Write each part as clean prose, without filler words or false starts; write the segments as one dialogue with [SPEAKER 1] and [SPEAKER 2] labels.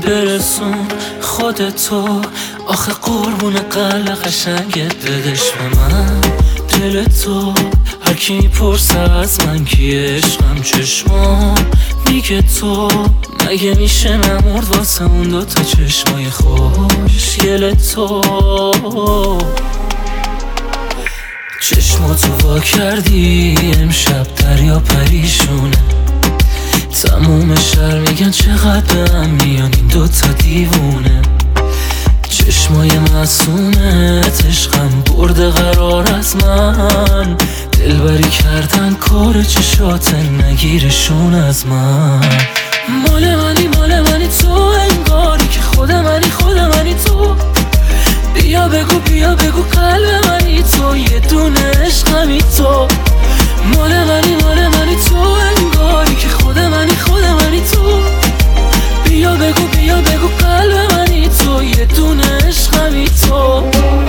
[SPEAKER 1] برسون خودتو، آخه قربون قلب قشنگت بدش به من دل تو. هر کی میپرسه از من کی عشقم، چشمام میگه تو. مگه میشه نمرد واسه اون دوتا چشمای خوشگل تو. چشماتو وا کردی امشب دریا پریشونه، تموم شهر میگن چقدر به هم میان این دوتا دیوونه. چشمای معصومت عشقم برده قرار از من، دلبری کردن کار چشات نگیرشون از من. مال منی تو، انگاری که خود منی تو. بیا بگو قلب منی تو، یه دونه عشقمی تو. مال منی تو، انگاری که خود منی تو. بیا بگو قلب منی تو، یه دونه عشقمی تو.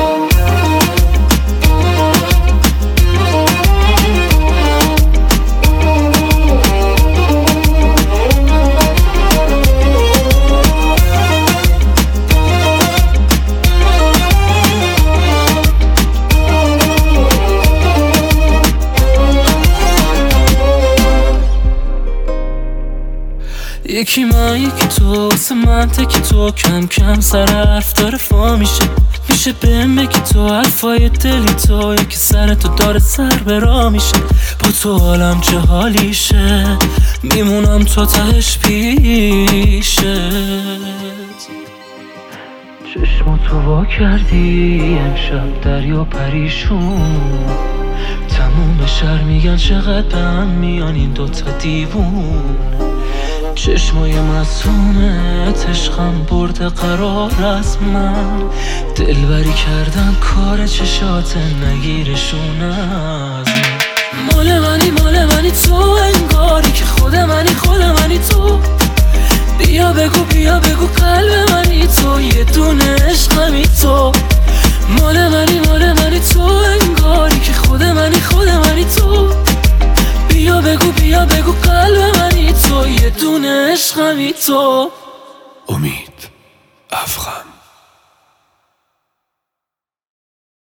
[SPEAKER 1] یکی من یکی تو، واسه من تکی تو. کم کم سر حرف داره فا میشه بهم بگی تو حرفای دلی تو. یکی سر تو داره سر به راه میشه، با تو حالم چه حالیشه، میمونم تو تهش پیشت. چشماتو وا کردی امشب دریا پریشون، تموم شهر میگن چقدر به هم میان این دوتا دیوون. چشمای معصومت عشقم برده قرار از من، دلبری کردن کار چشات نگیرشون از من. مال منی تو، انگاری که خود منی تو. بیا بگو قلب منی تو، یه دونه عشقمی تو. مال منی تو، انگاری که خود منی تو. بیا بگو قلب منی تو، یه دونه عشقمی تو.
[SPEAKER 2] امید افخم.